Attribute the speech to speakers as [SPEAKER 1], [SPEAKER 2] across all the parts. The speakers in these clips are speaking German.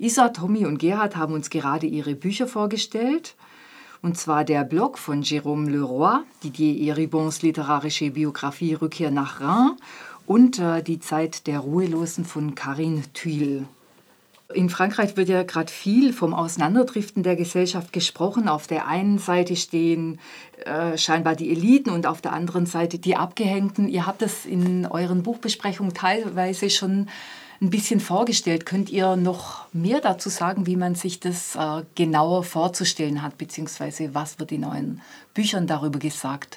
[SPEAKER 1] Isa, Tommy und Gerhard haben uns gerade ihre Bücher vorgestellt. Und zwar der Blog von Jérôme Leroy, Didier Eribons literarische Biografie Rückkehr nach Reims und Die Zeit der Ruhelosen von Karine Thuil. In Frankreich wird ja gerade viel vom Auseinanderdriften der Gesellschaft gesprochen. Auf der einen Seite stehen scheinbar die Eliten und auf der anderen Seite die Abgehängten. Ihr habt das in euren Buchbesprechungen teilweise schon ein bisschen vorgestellt. Könnt ihr noch mehr dazu sagen, wie man sich das genauer vorzustellen hat, beziehungsweise was wird in euren Büchern darüber gesagt?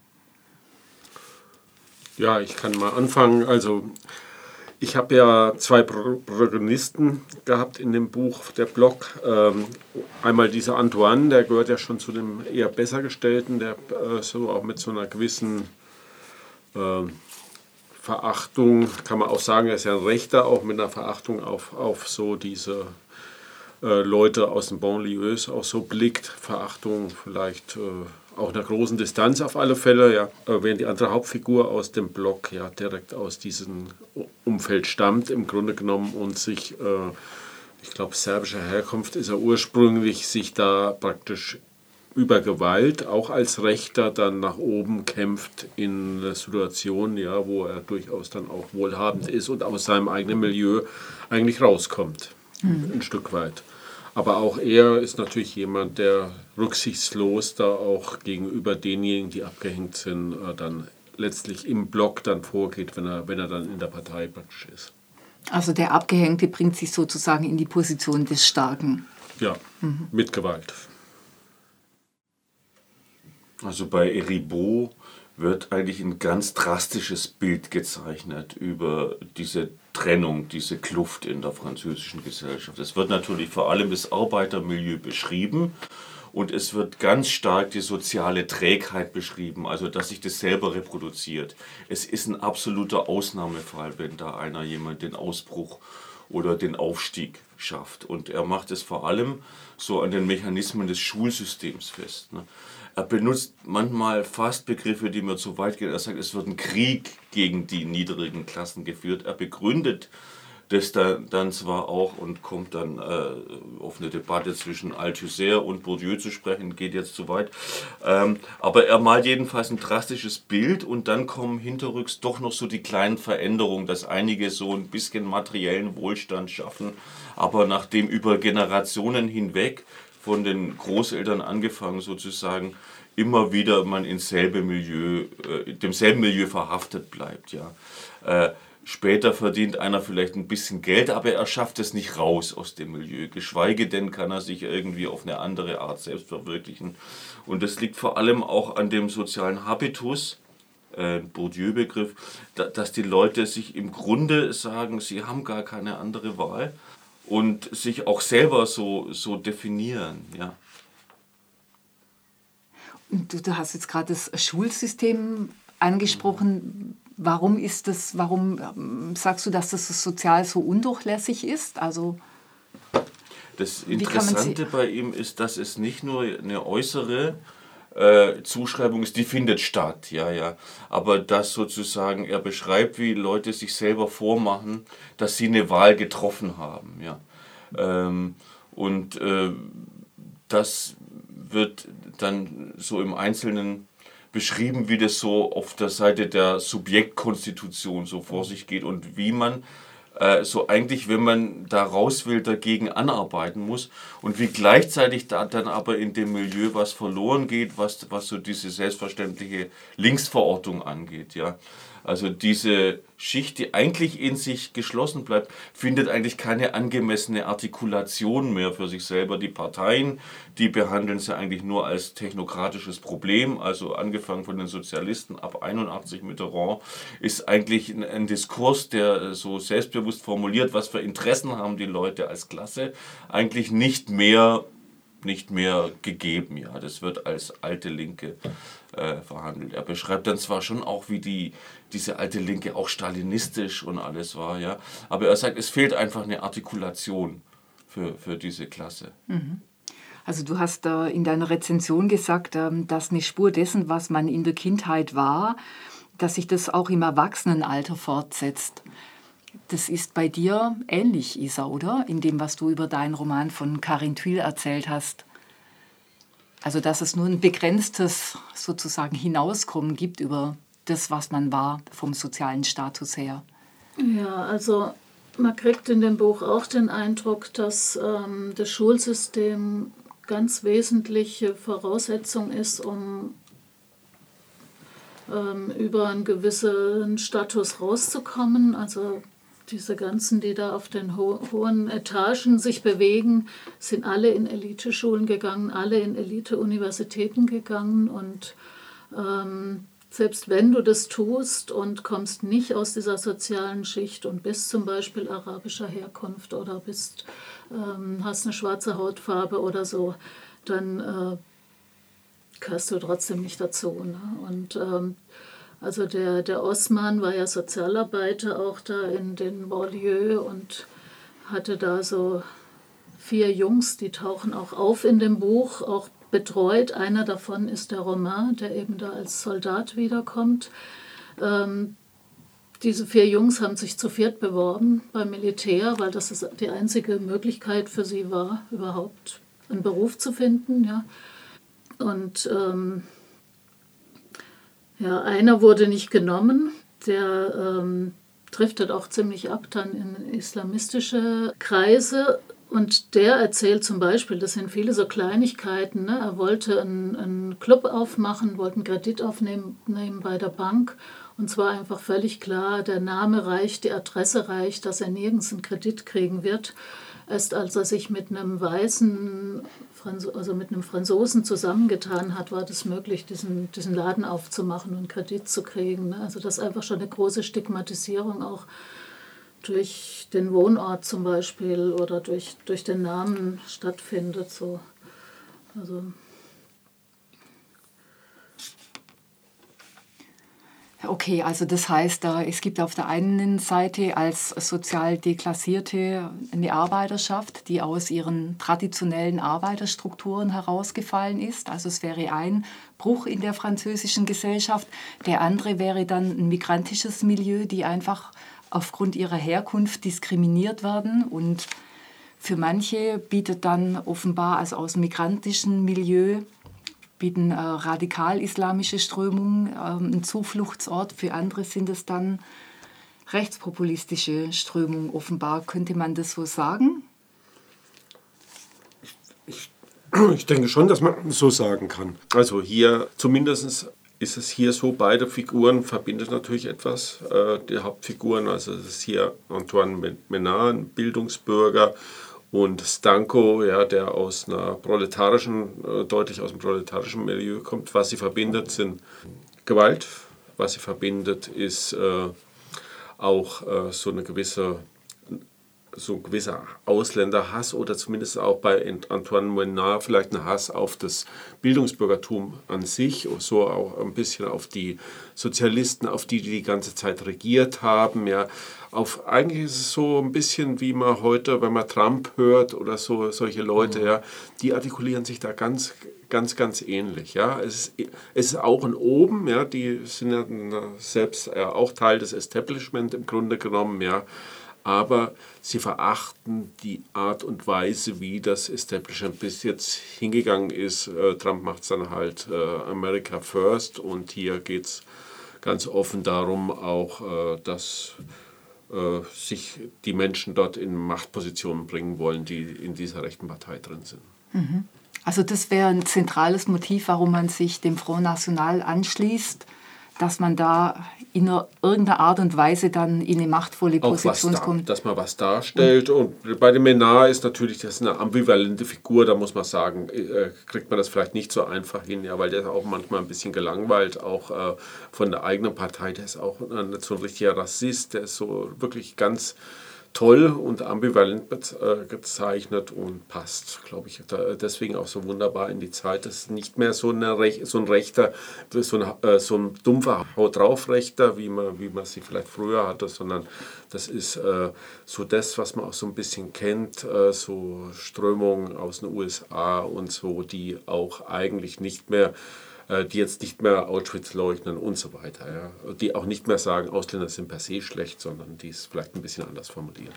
[SPEAKER 2] Ja, ich kann mal anfangen. Also ich habe ja 2 Protagonisten gehabt in dem Buch, der Blog. Einmal dieser Antoine, der gehört ja schon zu dem eher Bessergestellten, der so auch mit so einer gewissen Verachtung, kann man auch sagen, er ist ja ein Rechter, auch mit einer Verachtung auf so diese Leute aus den Banlieues auch so blickt. Verachtung vielleicht auch einer großen Distanz auf alle Fälle, ja. Während die andere Hauptfigur aus dem Blog ja direkt aus diesem Umfeld stammt, im Grunde genommen, und sich, ich glaube, serbischer Herkunft ist er ursprünglich, sich da praktisch über Gewalt, auch als Rechter, dann nach oben kämpft in einer Situation, ja, wo er durchaus dann auch wohlhabend ist und aus seinem eigenen Milieu eigentlich rauskommt, ein Stück weit. Aber auch er ist natürlich jemand, der rücksichtslos da auch gegenüber denjenigen, die abgehängt sind, dann letztlich im Block dann vorgeht, wenn er dann in der Partei praktisch ist.
[SPEAKER 1] Also der Abgehängte bringt sich sozusagen in die Position des Starken.
[SPEAKER 2] Ja, mit Gewalt.
[SPEAKER 3] Also bei Eribon wird eigentlich ein ganz drastisches Bild gezeichnet über diese Trennung, diese Kluft in der französischen Gesellschaft. Es wird natürlich vor allem das Arbeitermilieu beschrieben und es wird ganz stark die soziale Trägheit beschrieben, also dass sich das selber reproduziert. Es ist ein absoluter Ausnahmefall, wenn da jemand den Ausbruch oder den Aufstieg schafft. Und er macht es vor allem so an den Mechanismen des Schulsystems fest, ne? Er benutzt manchmal fast Begriffe, die mir zu weit gehen. Er sagt, es wird ein Krieg gegen die niedrigen Klassen geführt. Er begründet das dann zwar auch und kommt dann auf eine Debatte zwischen Althusser und Bourdieu zu sprechen, geht jetzt zu weit. Aber er malt jedenfalls ein drastisches Bild und dann kommen hinterrücks doch noch so die kleinen Veränderungen, dass einige so ein bisschen materiellen Wohlstand schaffen, aber nachdem über Generationen hinweg von den Großeltern angefangen sozusagen, immer wieder man demselben Milieu verhaftet bleibt. Ja. Später verdient einer vielleicht ein bisschen Geld, aber er schafft es nicht raus aus dem Milieu. Geschweige denn kann er sich irgendwie auf eine andere Art selbst verwirklichen. Und das liegt vor allem auch an dem sozialen Habitus, Bourdieu-Begriff, dass die Leute sich im Grunde sagen, sie haben gar keine andere Wahl. Und sich auch selber so definieren, ja.
[SPEAKER 1] Und du hast jetzt gerade das Schulsystem angesprochen. Warum sagst du, dass das sozial so undurchlässig ist? Also,
[SPEAKER 3] das Interessante bei ihm ist, dass es nicht nur eine äußere Zuschreibung ist, die findet statt, ja. Aber dass sozusagen er beschreibt, wie Leute sich selber vormachen, dass sie eine Wahl getroffen haben, ja. Das wird dann so im Einzelnen beschrieben, wie das so auf der Seite der Subjektkonstitution so vor sich geht und wie man so eigentlich, wenn man da raus will, dagegen anarbeiten muss und wie gleichzeitig da dann aber in dem Milieu was verloren geht, was so diese selbstverständliche Linksverortung angeht, ja. Also diese Schicht, die eigentlich in sich geschlossen bleibt, findet eigentlich keine angemessene Artikulation mehr für sich selber. Die Parteien, die behandeln sie eigentlich nur als technokratisches Problem, also angefangen von den Sozialisten ab 81 Mitterrand, ist eigentlich ein Diskurs, der so selbstbewusst formuliert, was für Interessen haben die Leute als Klasse, eigentlich nicht mehr gegeben. Ja. Das wird als alte Linke verhandelt. Er beschreibt dann zwar schon auch, wie diese alte Linke auch stalinistisch und alles war, ja, aber er sagt, es fehlt einfach eine Artikulation für diese Klasse.
[SPEAKER 1] Also du hast in deiner Rezension gesagt, dass eine Spur dessen, was man in der Kindheit war, dass sich das auch im Erwachsenenalter fortsetzt. Das ist bei dir ähnlich, Isa, oder? In dem, was du über deinen Roman von Karin Thuil erzählt hast. Also, dass es nur ein begrenztes sozusagen Hinauskommen gibt über das, was man war, vom sozialen Status her.
[SPEAKER 4] Ja, also man kriegt in dem Buch auch den Eindruck, dass das Schulsystem ganz wesentliche Voraussetzung ist, um über einen gewissen Status rauszukommen. Also diese ganzen, die da auf den hohen Etagen sich bewegen, sind alle in Eliteschulen gegangen, alle in Elite-Universitäten gegangen. Und selbst wenn du das tust und kommst nicht aus dieser sozialen Schicht und bist zum Beispiel arabischer Herkunft oder hast eine schwarze Hautfarbe oder so, dann gehörst du trotzdem nicht dazu. Ne? Und also der Osman war ja Sozialarbeiter auch da in den Banlieues und hatte da so 4 Jungs, die tauchen auch auf in dem Buch, auch betreut. Einer davon ist der Romain, der eben da als Soldat wiederkommt. Diese 4 Jungs haben sich zu 4 beworben beim Militär, weil das die einzige Möglichkeit für sie war, überhaupt einen Beruf zu finden. Ja. Und einer wurde nicht genommen, der driftet auch ziemlich ab dann in islamistische Kreise. Und der erzählt zum Beispiel, das sind viele so Kleinigkeiten, ne? Er wollte einen Club aufmachen, wollte einen Kredit aufnehmen bei der Bank. Und zwar einfach völlig klar, der Name reicht, die Adresse reicht, dass er nirgends einen Kredit kriegen wird. Erst als er sich mit einem mit einem Franzosen zusammengetan hat, war das möglich, diesen Laden aufzumachen und einen Kredit zu kriegen. Ne? Also das ist einfach schon eine große Stigmatisierung auch durch den Wohnort zum Beispiel oder durch den Namen stattfindet. So. Also.
[SPEAKER 1] Okay, also das heißt, es gibt auf der einen Seite als sozial Deklassierte eine Arbeiterschaft, die aus ihren traditionellen Arbeiterstrukturen herausgefallen ist. Also es wäre ein Bruch in der französischen Gesellschaft. Der andere wäre dann ein migrantisches Milieu, die einfach aufgrund ihrer Herkunft diskriminiert werden. Und für manche bietet dann offenbar, also aus dem migrantischen Milieu, bieten radikal-islamische Strömungen einen Zufluchtsort. Für andere sind es dann rechtspopulistische Strömungen. Offenbar könnte man das so sagen?
[SPEAKER 2] Ich denke schon, dass man so sagen kann. Also hier zumindest ist es hier so, beide Figuren verbindet natürlich etwas. Die Hauptfiguren, also es ist hier Antoine Menard, ein Bildungsbürger, und Stanko, ja, der aus einer deutlich aus dem proletarischen Milieu kommt. Was sie verbindet, sind Gewalt. Was sie verbindet, ist auch so ein gewisser Ausländerhass oder zumindest auch bei Antoine Menard vielleicht ein Hass auf das Bildungsbürgertum an sich, so auch ein bisschen auf die Sozialisten, auf die ganze Zeit regiert haben, ja. Eigentlich ist es so ein bisschen, wie man heute, wenn man Trump hört oder so, solche Leute, ja, die artikulieren sich da ganz ähnlich. Ja. Es ist auch ein Oben, ja, die sind ja selbst auch Teil des Establishment im Grunde genommen, ja. Aber sie verachten die Art und Weise, wie das Establishment bis jetzt hingegangen ist. Trump macht es dann halt America First, und hier geht es ganz offen darum auch, dass sich die Menschen dort in Machtpositionen bringen wollen, die in dieser rechten Partei drin sind.
[SPEAKER 1] Mhm. Also das wäre ein zentrales Motiv, warum man sich dem Front National anschließt, dass man da in irgendeiner Art und Weise dann in eine machtvolle Position kommt.
[SPEAKER 2] Dass man was darstellt. Und bei dem Menard ist natürlich das eine ambivalente Figur, da muss man sagen, kriegt man das vielleicht nicht so einfach hin, ja, weil der ist auch manchmal ein bisschen gelangweilt, auch von der eigenen Partei. Der ist auch nicht so ein richtiger Rassist, der ist so wirklich ganz toll und ambivalent gezeichnet und passt, glaube ich, deswegen auch so wunderbar in die Zeit. Das ist nicht mehr so ein Rechter, so ein dumpfer Haut-drauf-Rechter, wie man sie vielleicht früher hatte, sondern das ist so das, was man auch so ein bisschen kennt, so Strömungen aus den USA und so, die auch eigentlich nicht mehr die jetzt nicht mehr Auschwitz leugnen und so weiter. Ja. Die auch nicht mehr sagen, Ausländer sind per se schlecht, sondern die es vielleicht ein bisschen anders formulieren.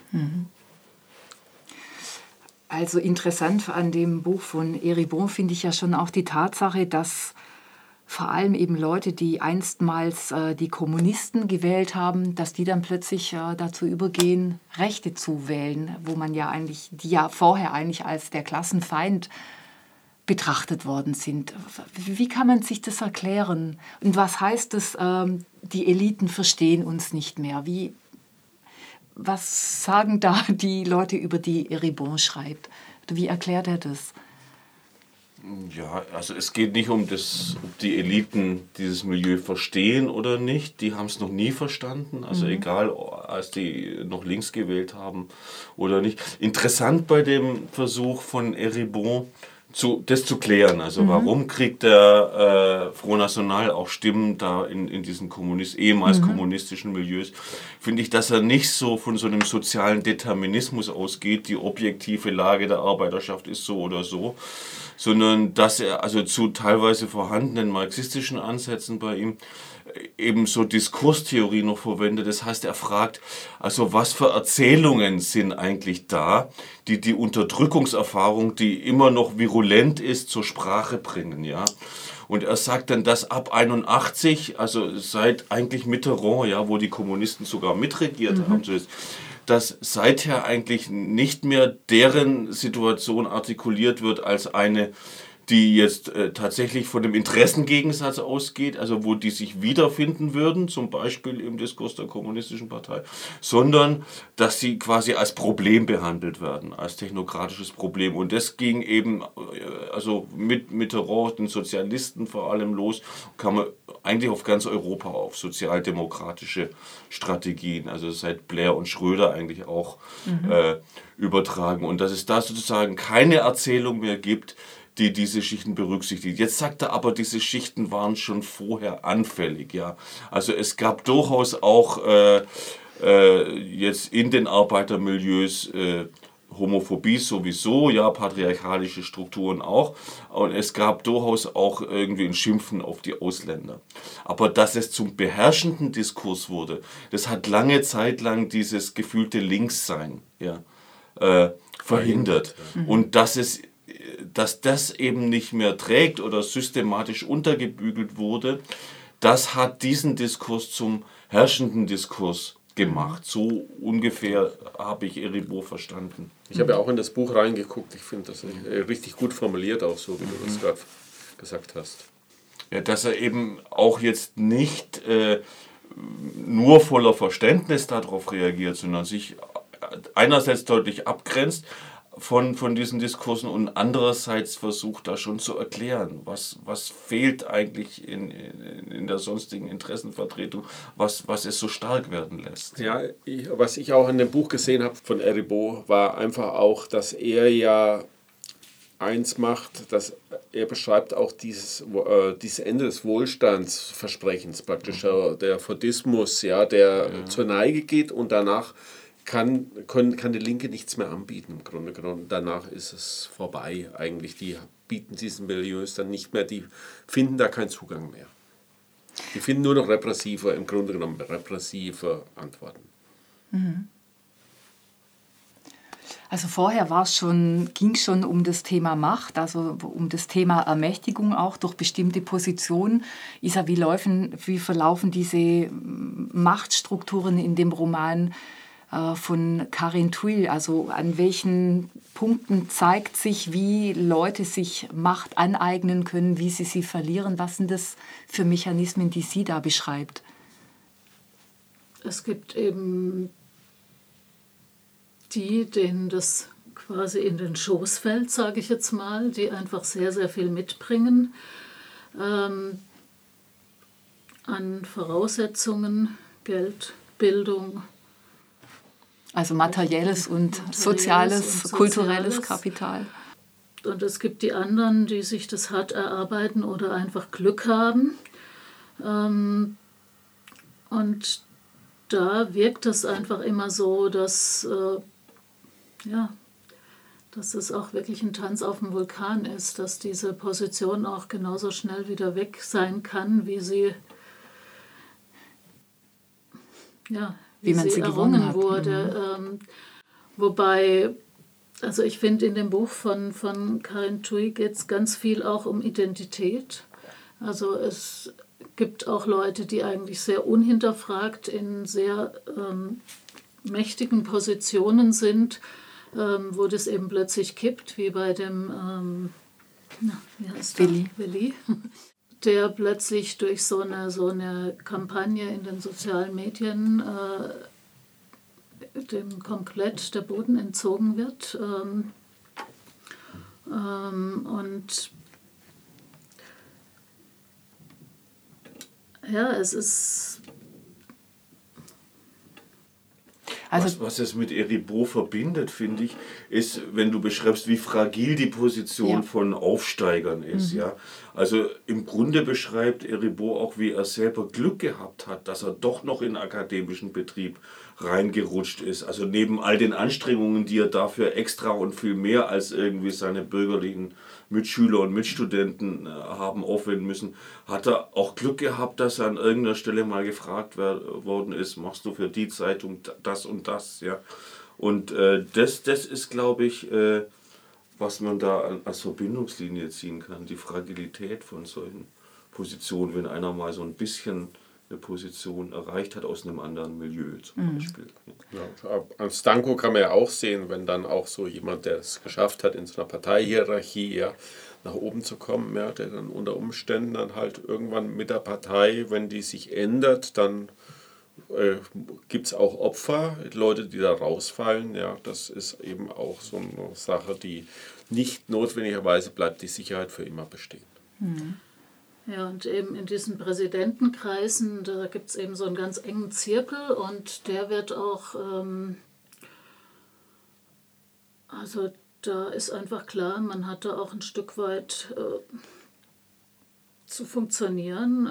[SPEAKER 1] Also interessant an dem Buch von Eribon finde ich ja schon auch die Tatsache, dass vor allem eben Leute, die einstmals die Kommunisten gewählt haben, dass die dann plötzlich dazu übergehen, Rechte zu wählen, wo man ja eigentlich, die ja vorher eigentlich als der Klassenfeind betrachtet worden sind. Wie kann man sich das erklären? Und was heißt es, die Eliten verstehen uns nicht mehr? Was sagen da die Leute, über die Eribon schreibt? Wie erklärt er das?
[SPEAKER 3] Ja, also es geht nicht ob die Eliten dieses Milieu verstehen oder nicht. Die haben es noch nie verstanden. Also egal, als die noch links gewählt haben oder nicht. Interessant bei dem Versuch von Eribon, das zu klären. Also warum kriegt der Front National auch Stimmen da in diesen ehemals kommunistischen Milieus, finde ich, dass er nicht so von so einem sozialen Determinismus ausgeht, die objektive Lage der Arbeiterschaft ist so oder so, sondern dass er also zu teilweise vorhandenen marxistischen Ansätzen bei ihm eben so Diskurstheorie noch verwendet. Das heißt, er fragt, also was für Erzählungen sind eigentlich da, die die Unterdrückungserfahrung, die immer noch virulent ist, zur Sprache bringen, ja. Und er sagt dann, dass ab 81, also seit eigentlich Mitterrand, ja, wo die Kommunisten sogar mitregiert haben, so ist, dass seither eigentlich nicht mehr deren Situation artikuliert wird als eine, die jetzt tatsächlich von dem Interessengegensatz ausgeht, also wo die sich wiederfinden würden, zum Beispiel im Diskurs der Kommunistischen Partei, sondern dass sie quasi als Problem behandelt werden, als technokratisches Problem. Und das ging eben also mit Mitterrand, den Sozialisten vor allem los, kann man eigentlich auf ganz Europa auf sozialdemokratische Strategien, also seit Blair und Schröder eigentlich auch übertragen. Und dass es da sozusagen keine Erzählung mehr gibt, die diese Schichten berücksichtigt. Jetzt sagt er aber, diese Schichten waren schon vorher anfällig. Ja. Also es gab durchaus auch jetzt in den Arbeitermilieus Homophobie sowieso, ja, patriarchalische Strukturen auch. Und es gab durchaus auch irgendwie ein Schimpfen auf die Ausländer. Aber dass es zum beherrschenden Diskurs wurde, das hat lange Zeit lang dieses gefühlte Linkssein verhindert. Und dass das eben nicht mehr trägt oder systematisch untergebügelt wurde, das hat diesen Diskurs zum herrschenden Diskurs gemacht. So ungefähr habe ich Eribon verstanden.
[SPEAKER 2] Ich habe ja auch in das Buch reingeguckt. Ich finde das richtig gut formuliert, auch so, wie du das gerade gesagt hast.
[SPEAKER 3] Ja, dass er eben auch jetzt nicht nur voller Verständnis darauf reagiert, sondern sich einerseits deutlich abgrenzt von diesen Diskursen und andererseits versucht da schon zu erklären, was fehlt eigentlich in der sonstigen Interessenvertretung, was es so stark werden lässt.
[SPEAKER 2] Ja, was ich auch in dem Buch gesehen habe von Eribon, war einfach auch, dass er ja eins macht, dass er beschreibt auch dieses Ende des Wohlstandsversprechens, praktisch der Fordismus, ja, der zur Neige geht und danach kann die Linke nichts mehr anbieten im Grunde genommen. Danach ist es vorbei eigentlich. Die bieten diesen Milieus dann nicht mehr, die finden da keinen Zugang mehr. Die finden nur noch im Grunde genommen repressive Antworten.
[SPEAKER 1] Also vorher ging es schon um das Thema Macht, also um das Thema Ermächtigung auch durch bestimmte Positionen. Isa, wie verlaufen diese Machtstrukturen in dem Roman von Karin Thuil? Also an welchen Punkten zeigt sich, wie Leute sich Macht aneignen können, wie sie verlieren? Was sind das für Mechanismen, die sie da beschreibt?
[SPEAKER 4] Es gibt eben die, denen das quasi in den Schoß fällt, sage ich jetzt mal, die einfach sehr, sehr viel mitbringen an Voraussetzungen, Geld, Bildung.
[SPEAKER 1] Also materielles und soziales, kulturelles Kapital.
[SPEAKER 4] Und es gibt die anderen, die sich das hart erarbeiten oder einfach Glück haben. Und da wirkt es einfach immer so, dass dass es auch wirklich ein Tanz auf dem Vulkan ist, dass diese Position auch genauso schnell wieder weg sein kann, wie sie
[SPEAKER 1] man sie
[SPEAKER 4] errungen
[SPEAKER 1] hat.
[SPEAKER 4] wurde. Wobei, also ich finde, in dem Buch von Karin Thuy geht es ganz viel auch um Identität. Also es gibt auch Leute, die eigentlich sehr unhinterfragt in sehr mächtigen Positionen sind, wo das eben plötzlich kippt, wie bei dem wie heißt der? Willi, der plötzlich durch so eine Kampagne in den sozialen Medien dem komplett der Boden entzogen wird. Und ja, es ist...
[SPEAKER 3] Also was es mit Eribo verbindet, finde ich, ist, wenn du beschreibst, wie fragil die Position von Aufsteigern ist. Ja? Also im Grunde beschreibt Eribo auch, wie er selber Glück gehabt hat, dass er doch noch in den akademischen Betrieb reingerutscht ist. Also neben all den Anstrengungen, die er dafür extra und viel mehr als irgendwie seine bürgerlichen Mitschüler und Mitstudenten haben aufwenden müssen, hat er auch Glück gehabt, dass er an irgendeiner Stelle mal gefragt worden ist, machst du für die Zeitung das und das, ja. Und das ist, glaube ich, was man da als Verbindungslinie ziehen kann, die Fragilität von solchen Positionen, wenn einer mal so ein bisschen eine Position erreicht hat aus einem anderen Milieu zum Beispiel.
[SPEAKER 2] Ja, an Stanko kann man ja auch sehen, wenn dann auch so jemand, der es geschafft hat, in so einer Parteihierarchie nach oben zu kommen, der dann unter Umständen dann halt irgendwann mit der Partei, wenn die sich ändert, dann gibt es auch Opfer, Leute, die da rausfallen. Ja, das ist eben auch so eine Sache, die nicht notwendigerweise bleibt die Sicherheit für immer bestehen.
[SPEAKER 4] Ja, und eben in diesen Präsidentenkreisen, da gibt es eben so einen ganz engen Zirkel und der wird auch, also da ist einfach klar, man hat da auch ein Stück weit zu funktionieren.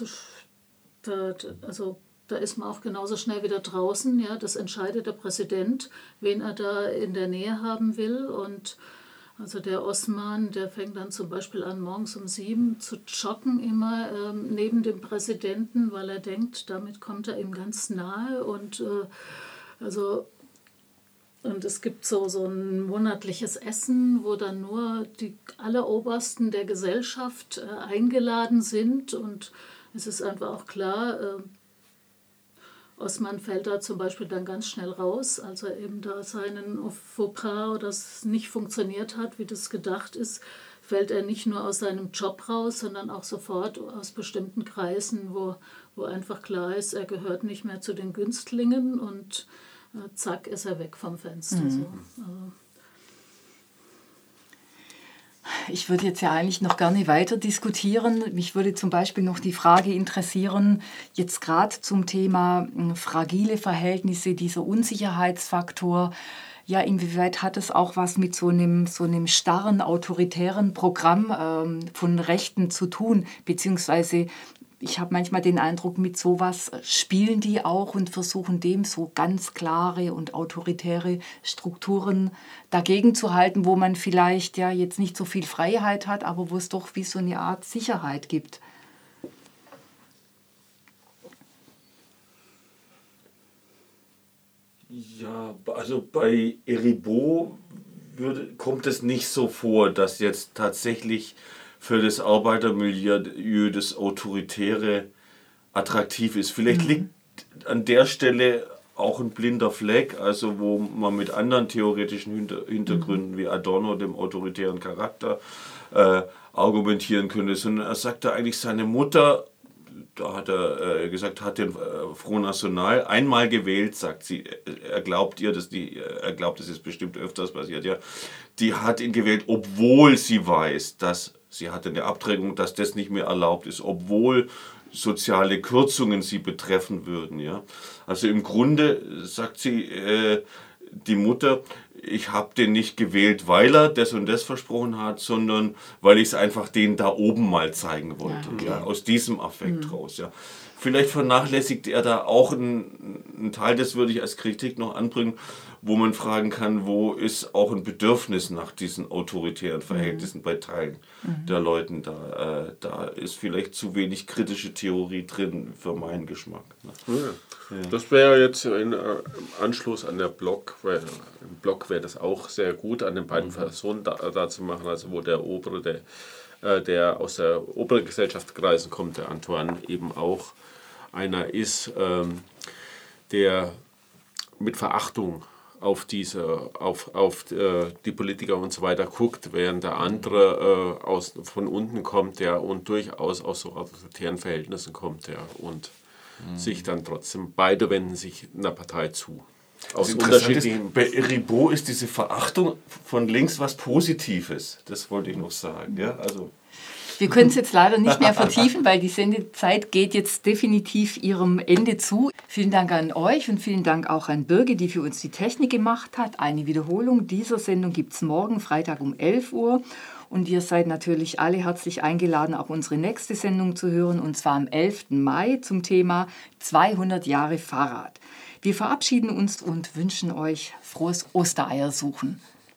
[SPEAKER 4] Da ist man auch genauso schnell wieder draußen. Ja, das entscheidet der Präsident, wen er da in der Nähe haben will. Und also der Osman, der fängt dann zum Beispiel an, morgens um 7 zu joggen, immer neben dem Präsidenten, weil er denkt, damit kommt er ihm ganz nahe. Und es gibt so ein monatliches Essen, wo dann nur die Allerobersten der Gesellschaft eingeladen sind. Und es ist einfach auch klar, Osman fällt da zum Beispiel dann ganz schnell raus, als er eben da seinen Fauxpas oder es nicht funktioniert hat, wie das gedacht ist, fällt er nicht nur aus seinem Job raus, sondern auch sofort aus bestimmten Kreisen, wo einfach klar ist, er gehört nicht mehr zu den Günstlingen und zack ist er weg vom Fenster. So. Also.
[SPEAKER 1] Ich würde jetzt ja eigentlich noch gerne weiter diskutieren. Mich würde zum Beispiel noch die Frage interessieren, jetzt gerade zum Thema fragile Verhältnisse, dieser Unsicherheitsfaktor. Ja, inwieweit hat es auch was mit so einem starren, autoritären Programm von Rechten zu tun? Beziehungsweise, ich habe manchmal den Eindruck, mit sowas spielen die auch und versuchen dem so ganz klare und autoritäre Strukturen dagegen zu halten, wo man vielleicht ja jetzt nicht so viel Freiheit hat, aber wo es doch wie so eine Art Sicherheit gibt.
[SPEAKER 3] Ja, also bei Eribo kommt es nicht so vor, dass jetzt tatsächlich für das Arbeitermilieu das Autoritäre attraktiv ist. Vielleicht liegt an der Stelle auch ein blinder Fleck, also wo man mit anderen theoretischen Hintergründen wie Adorno, dem autoritären Charakter, argumentieren könnte. Sondern er sagte eigentlich, seine Mutter, da hat er gesagt, hat den Front National einmal gewählt, sagt sie, er glaubt, das ist bestimmt öfters passiert, ja, die hat ihn gewählt, obwohl sie weiß, dass sie hatte eine Abtreibung, dass das nicht mehr erlaubt ist, obwohl soziale Kürzungen sie betreffen würden. Ja? Also im Grunde sagt sie, die Mutter, ich habe den nicht gewählt, weil er das und das versprochen hat, sondern weil ich es einfach denen da oben mal zeigen wollte. Ja, aus diesem Affekt raus. Ja. Vielleicht vernachlässigt er da auch einen Teil, das würde ich als Kritik noch anbringen, wo man fragen kann, wo ist auch ein Bedürfnis nach diesen autoritären Verhältnissen bei Teilen der Leuten da. Da ist vielleicht zu wenig kritische Theorie drin für meinen Geschmack. Ne?
[SPEAKER 2] Ja. Das wäre jetzt im Anschluss an der Blog, weil im Blog wäre das auch sehr gut, an den beiden Personen da zu machen, also wo der Obere, der aus der oberen Gesellschaftskreisen kommt, der Antoine eben auch einer ist, der mit Verachtung auf die Politiker und so weiter guckt, während der andere von unten kommt, der und durchaus aus so autoritären Verhältnissen kommt, der und sich dann trotzdem, beide wenden sich einer Partei zu. Aus unterschiedlichen.
[SPEAKER 3] Bei Ribot ist diese Verachtung von links was Positives, das wollte ich noch sagen. Ja, also.
[SPEAKER 1] Wir können es jetzt leider nicht mehr vertiefen, weil die Sendezeit geht jetzt definitiv ihrem Ende zu. Vielen Dank an euch und vielen Dank auch an Birgit, die für uns die Technik gemacht hat. Eine Wiederholung dieser Sendung gibt es morgen, Freitag um 11 Uhr. Und ihr seid natürlich alle herzlich eingeladen, auch unsere nächste Sendung zu hören, und zwar am 11. Mai zum Thema 200 Jahre Fahrrad. Wir verabschieden uns und wünschen euch frohes Ostereiersuchen.